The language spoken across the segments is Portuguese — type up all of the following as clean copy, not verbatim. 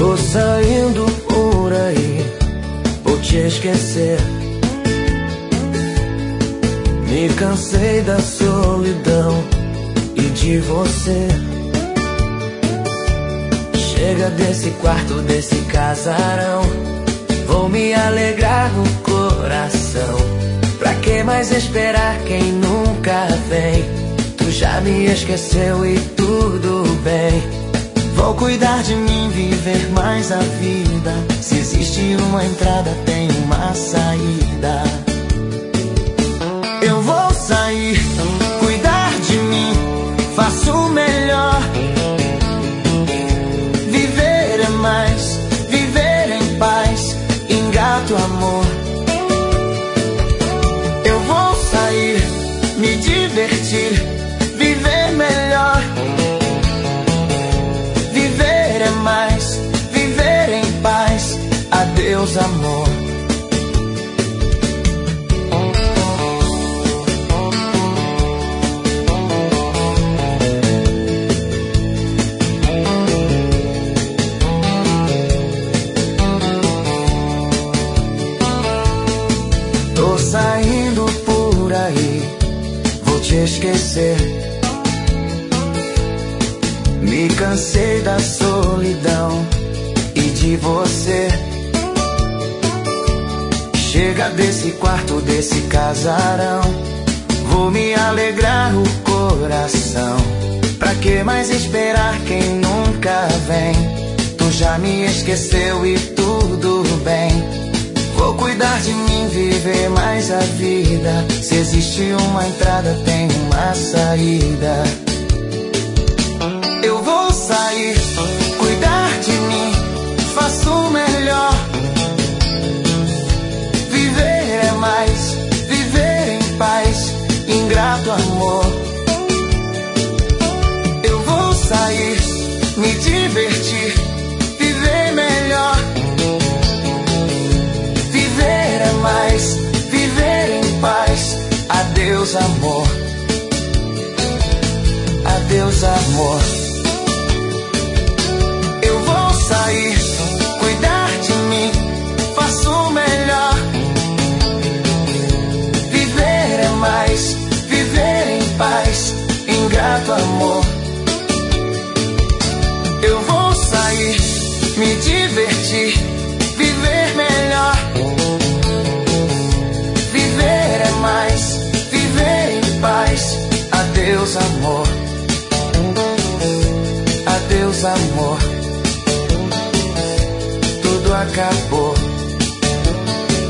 Tô saindo por aí, vou te esquecer. Me cansei da solidão e de você. Chega desse quarto, desse casarão, vou me alegrar no coração. Pra que mais esperar quem nunca vem? Tu já me esqueceu e tudo bem. Vou cuidar de mim, viver mais a vida. Se existe uma entrada, tem uma saída. Eu vou sair, cuidar de mim, faço o melhor. Viver é mais, viver em paz, engato amor. Eu vou sair, me divertir, viver melhor. Viver é mais, viver em paz, adeus amor. Tô saindo por aí, vou te esquecer. Me cansei da solidão e de você. Chega desse quarto, desse casarão, vou me alegrar o coração. Pra que mais esperar quem nunca vem? Tu já me esqueceu e tudo bem. Vou cuidar de mim, viver mais a vida. Se existe uma entrada, tem uma saída. Eu vou sair, cuidar de mim, faço o melhor. Viver é mais, viver em paz, ingrato amor. Eu vou sair, me divertir, viver melhor. Viver é mais, viver em paz, adeus amor. Adeus amor. Eu vou sair, cuidar de mim, faço o melhor. Viver é mais, viver em paz, ingrato amor. Eu vou sair, me divertir, viver melhor. Viver é mais, viver em paz, adeus amor. Adeus amor. Tudo acabou.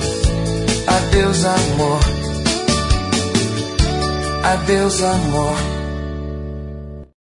Adeus amor. Adeus amor.